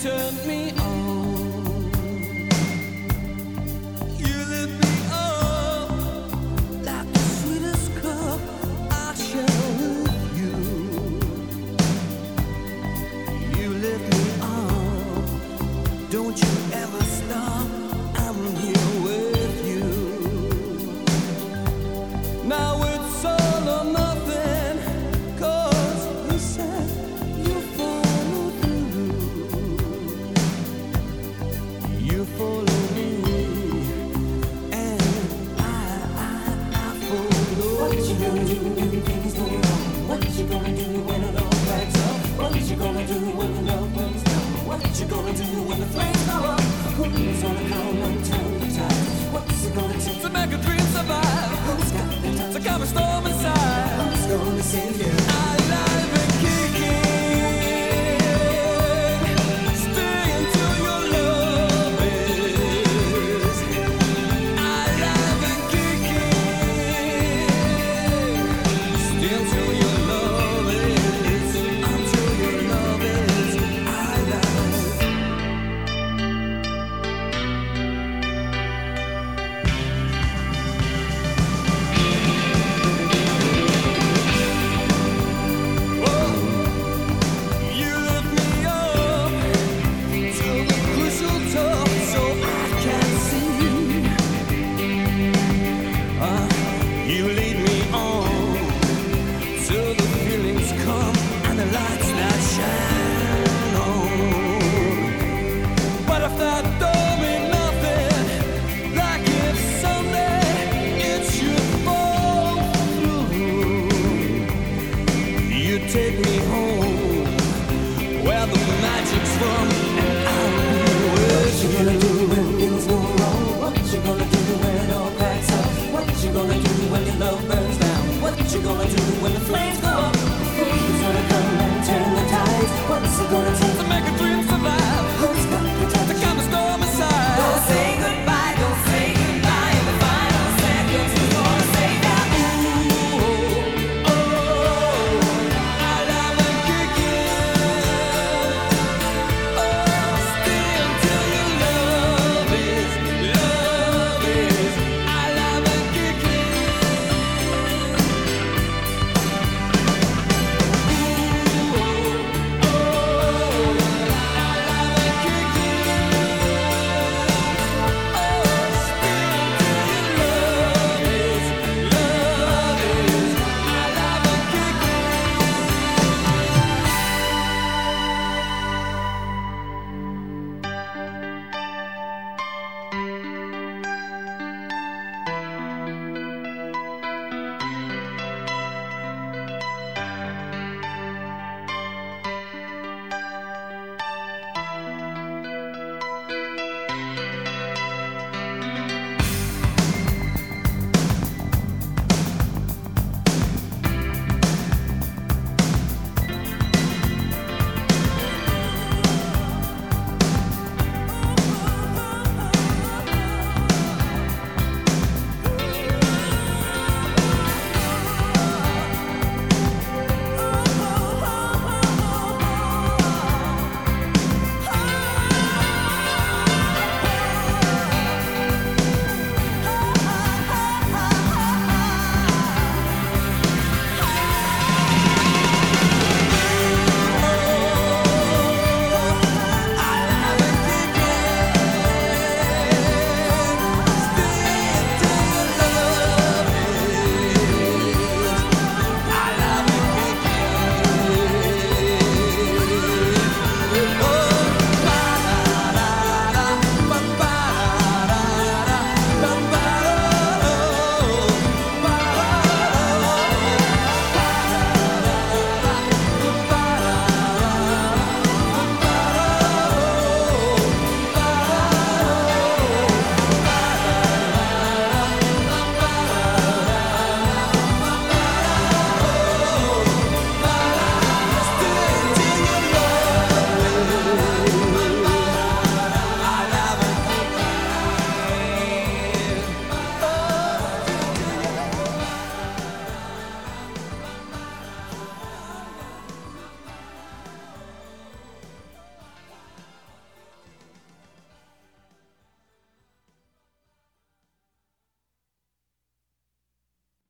turned me on. You lit me up like the sweetest cup I share with you. You lit me up, don't you ever stop, I'm here with you. Now it's all or nothing, 'cause you said you follow through. You follow me, and I follow. What you gonna do when things go wrong? What you gonna do when it all backs up? What you gonna do when the love runs down? What you gonna do when the flames go up? Who's gonna come and turn the tide? What's it gonna take To make a dream survive, Who's got the touch? to calm a storm inside. Who's gonna save you? Alive and kicking, stay until your love is. Alive and kicking, stay until your love is. Until your love is alive. You lift me up to the crucial top so I can see. You lead me on till the feelings come and the lights that shine on. But if that don't mean nothing, like if someday it should fall through, you take me home where the magic's from.